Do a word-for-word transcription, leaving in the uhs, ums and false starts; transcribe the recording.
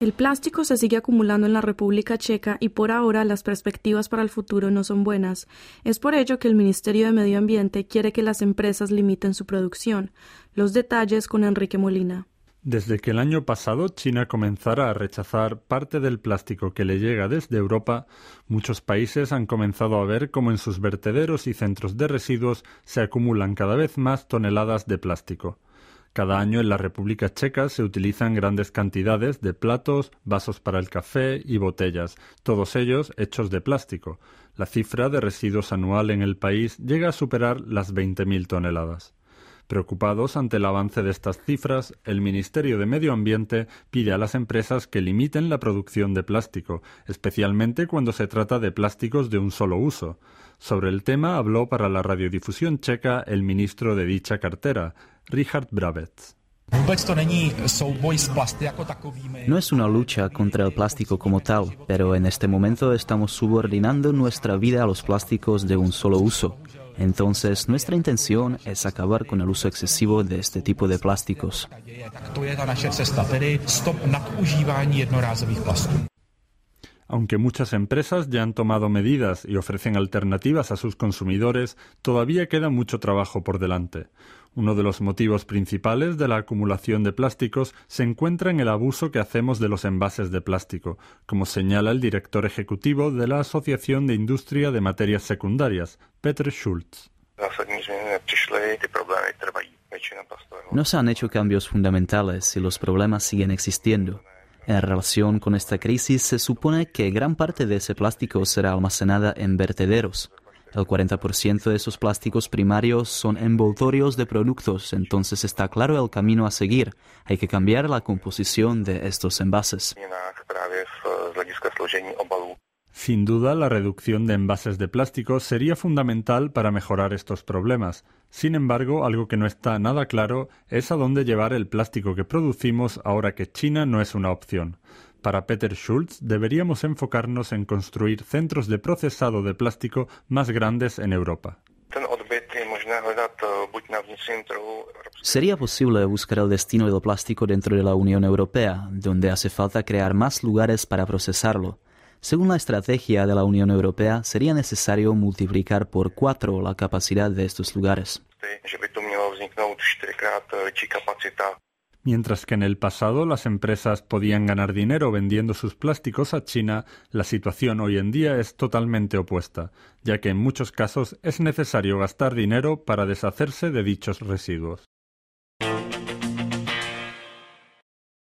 El plástico se sigue acumulando en la República Checa y por ahora las perspectivas para el futuro no son buenas. Es por ello que el Ministerio de Medio Ambiente quiere que las empresas limiten su producción. Los detalles con Enrique Molina. Desde que el año pasado China comenzara a rechazar parte del plástico que le llega desde Europa, muchos países han comenzado a ver cómo en sus vertederos y centros de residuos se acumulan cada vez más toneladas de plástico. Cada año en la República Checa se utilizan grandes cantidades de platos, vasos para el café y botellas, todos ellos hechos de plástico. La cifra de residuos anual en el país llega a superar las veinte mil toneladas. Preocupados ante el avance de estas cifras, el Ministerio de Medio Ambiente pide a las empresas que limiten la producción de plástico, especialmente cuando se trata de plásticos de un solo uso. Sobre el tema habló para la radiodifusión checa el ministro de dicha cartera, Richard Brabec. No es una lucha contra el plástico como tal, pero en este momento estamos subordinando nuestra vida a los plásticos de un solo uso. Entonces, nuestra intención es acabar con el uso excesivo de este tipo de plásticos. Aunque muchas empresas ya han tomado medidas y ofrecen alternativas a sus consumidores, todavía queda mucho trabajo por delante. Uno de los motivos principales de la acumulación de plásticos se encuentra en el abuso que hacemos de los envases de plástico, como señala el director ejecutivo de la Asociación de Industria de Materias Secundarias, Petr Schulz. No se han hecho cambios fundamentales y los problemas siguen existiendo. En relación con esta crisis, se supone que gran parte de ese plástico será almacenada en vertederos. El cuarenta por ciento de esos plásticos primarios son envoltorios de productos, entonces está claro el camino a seguir. Hay que cambiar la composición de estos envases. Sin duda, la reducción de envases de plástico sería fundamental para mejorar estos problemas. Sin embargo, algo que no está nada claro es a dónde llevar el plástico que producimos ahora que China no es una opción. Para Petr Schulz, deberíamos enfocarnos en construir centros de procesado de plástico más grandes en Europa. Sería posible buscar el destino del plástico dentro de la Unión Europea, donde hace falta crear más lugares para procesarlo. Según la estrategia de la Unión Europea, sería necesario multiplicar por cuatro la capacidad de estos lugares. Mientras que en el pasado las empresas podían ganar dinero vendiendo sus plásticos a China, la situación hoy en día es totalmente opuesta, ya que en muchos casos es necesario gastar dinero para deshacerse de dichos residuos.